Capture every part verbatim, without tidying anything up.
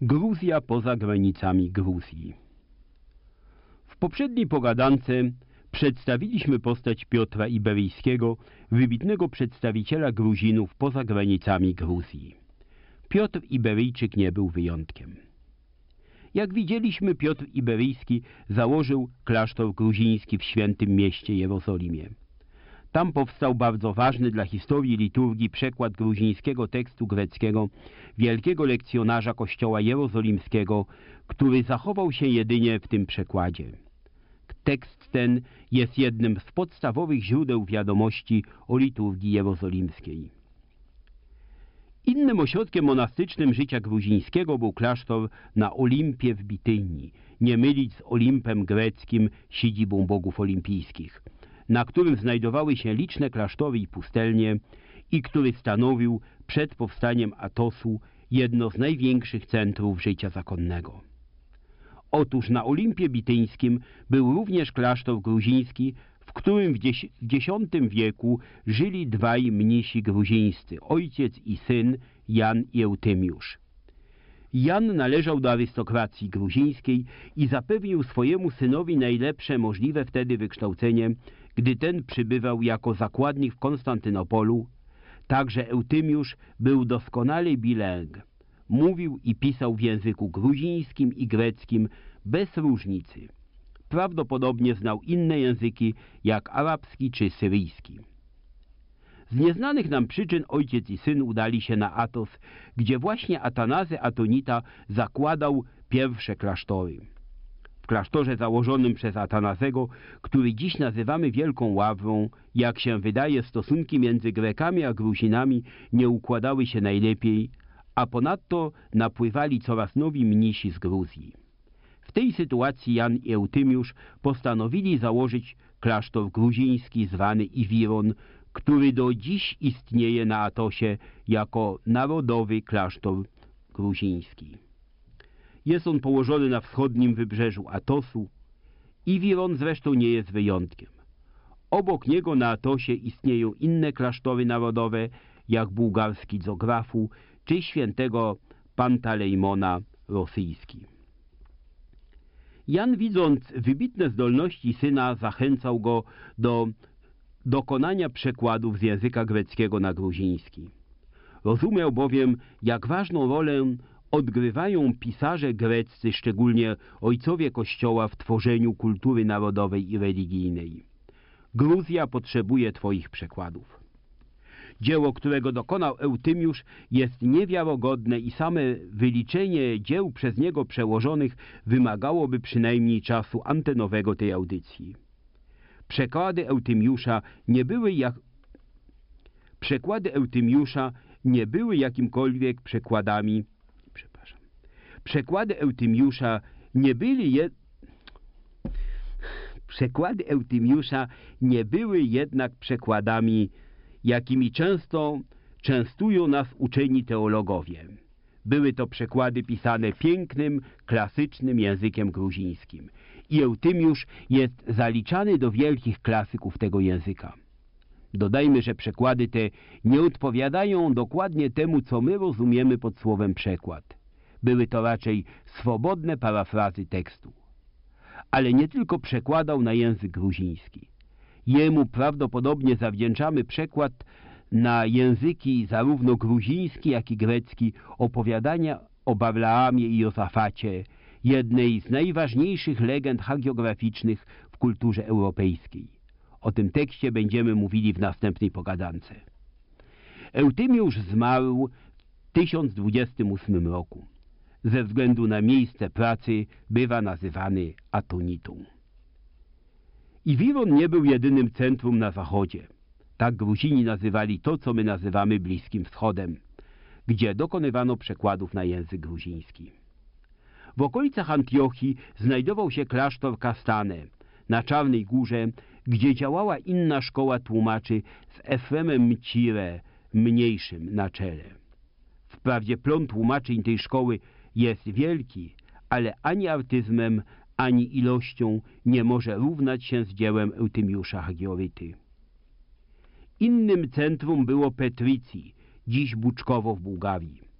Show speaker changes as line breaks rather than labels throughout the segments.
Gruzja poza granicami Gruzji. W poprzedniej pogadance przedstawiliśmy postać Piotra Iberyjskiego, wybitnego przedstawiciela Gruzinów poza granicami Gruzji. Piotr Iberyjczyk nie był wyjątkiem. Jak widzieliśmy, Piotr Iberyjski założył klasztor gruziński w świętym mieście Jerozolimie. Tam powstał bardzo ważny dla historii liturgii przekład gruzińskiego tekstu greckiego wielkiego lekcjonarza kościoła jerozolimskiego, który zachował się jedynie w tym przekładzie. Tekst ten jest jednym z podstawowych źródeł wiadomości o liturgii jerozolimskiej. Innym ośrodkiem monastycznym życia gruzińskiego był klasztor na Olimpie w Bitynii, nie mylić z Olimpem greckim, siedzibą bogów olimpijskich, na którym znajdowały się liczne klasztory i pustelnie i który stanowił przed powstaniem Atosu jedno z największych centrów życia zakonnego. Otóż na Olimpie Bityńskim był również klasztor gruziński, w którym w dziesiątym wieku żyli dwaj mnisi gruzińscy, ojciec i syn Jan i Eutymiusz. Jan należał do arystokracji gruzińskiej i zapewnił swojemu synowi najlepsze możliwe wtedy wykształcenie, gdy ten przybywał jako zakładnik w Konstantynopolu. Także Eutymiusz był doskonale bilingue. Mówił i pisał w języku gruzińskim i greckim bez różnicy. Prawdopodobnie znał inne języki, jak arabski czy syryjski. Z nieznanych nam przyczyn ojciec i syn udali się na Atos, gdzie właśnie Atanazy Atonita zakładał pierwsze klasztory. W klasztorze założonym przez Atanazego, który dziś nazywamy Wielką Ławrą, jak się wydaje, stosunki między Grekami a Gruzinami nie układały się najlepiej, a ponadto napływali coraz nowi mnisi z Gruzji. W tej sytuacji Jan i Eutymiusz postanowili założyć klasztor gruziński zwany Iwiron, który do dziś istnieje na Atosie jako narodowy klasztor gruziński. Jest on położony na wschodnim wybrzeżu Atosu. Iwiron zresztą nie jest wyjątkiem. Obok niego na Atosie istnieją inne klasztory narodowe, jak bułgarski Zografu czy świętego Pantalejmona rosyjski. Jan, widząc wybitne zdolności syna, zachęcał go do dokonania przekładów z języka greckiego na gruziński. Rozumiał bowiem, jak ważną rolę odgrywają pisarze greccy, szczególnie ojcowie Kościoła, w tworzeniu kultury narodowej i religijnej. Gruzja potrzebuje twoich przekładów. Dzieło, którego dokonał Eutymiusz, jest niewiarygodne i same wyliczenie dzieł przez niego przełożonych wymagałoby przynajmniej czasu antenowego tej audycji. Przekłady Eutymiusza nie były jak... Przekłady Eutymiusza nie były jakimkolwiek przekładami... Przepraszam. Przekłady Eutymiusza nie byli je... Przekłady Eutymiusza nie były jednak przekładami, jakimi często częstują nas uczeni teologowie. Były to przekłady pisane pięknym, klasycznym językiem gruzińskim. I Eutymiusz jest zaliczany do wielkich klasyków tego języka. Dodajmy, że przekłady te nie odpowiadają dokładnie temu, co my rozumiemy pod słowem przekład. Były to raczej swobodne parafrazy tekstu. Ale nie tylko przekładał na język gruziński. Jemu prawdopodobnie zawdzięczamy przekład na języki zarówno gruziński, jak i grecki opowiadania o Balaamie i Jozafacie, jednej z najważniejszych legend hagiograficznych w kulturze europejskiej. O tym tekście będziemy mówili w następnej pogadance. Eutymiusz zmarł w tysiąc dwudziestym ósmym roku. Ze względu na miejsce pracy bywa nazywany Atonitą. Iwiron nie był jedynym centrum na zachodzie. Tak Gruzini nazywali to, co my nazywamy Bliskim Wschodem, gdzie dokonywano przekładów na język gruziński. W okolicach Antiochii znajdował się klasztor Kastane na Czarnej Górze, gdzie działała inna szkoła tłumaczy z Efremem Mcire, mniejszym, na czele. Wprawdzie plon tłumaczeń tej szkoły jest wielki, ale ani artyzmem, ani ilością nie może równać się z dziełem Eutymiusza Hagioryty. Innym centrum było Petrici, dziś Buczkowo w Bułgarii.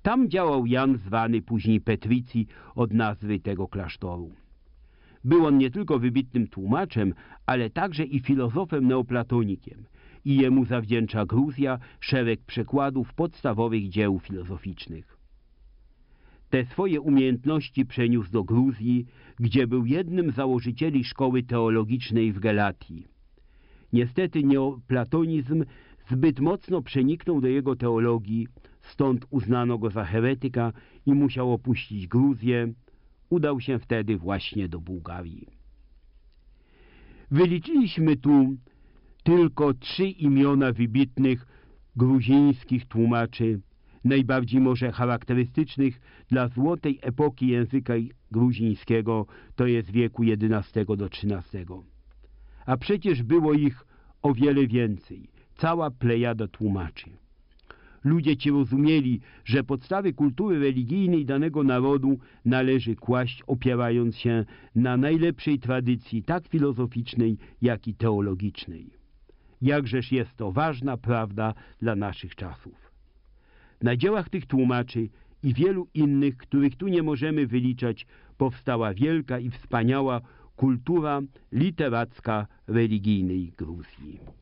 Tam działał Jan, zwany później Petricji od nazwy tego klasztoru. Był on nie tylko wybitnym tłumaczem, ale także i filozofem neoplatonikiem i jemu zawdzięcza Gruzja szereg przekładów podstawowych dzieł filozoficznych. Te swoje umiejętności przeniósł do Gruzji, gdzie był jednym z założycieli szkoły teologicznej w Galatii. Niestety neoplatonizm zbyt mocno przeniknął do jego teologii, stąd uznano go za heretyka i musiał opuścić Gruzję. Udał się wtedy właśnie do Bułgarii. Wyliczyliśmy tu tylko trzy imiona wybitnych gruzińskich tłumaczy, najbardziej może charakterystycznych dla złotej epoki języka gruzińskiego, to jest wieku jedenastego do trzynastego. A przecież było ich o wiele więcej, cała plejada tłumaczy. Ludzie ci rozumieli, że podstawy kultury religijnej danego narodu należy kłaść, opierając się na najlepszej tradycji, tak filozoficznej, jak i teologicznej. Jakżeż jest to ważna prawda dla naszych czasów. Na dziełach tych tłumaczy i wielu innych, których tu nie możemy wyliczać, powstała wielka i wspaniała kultura literacka religijnej Gruzji.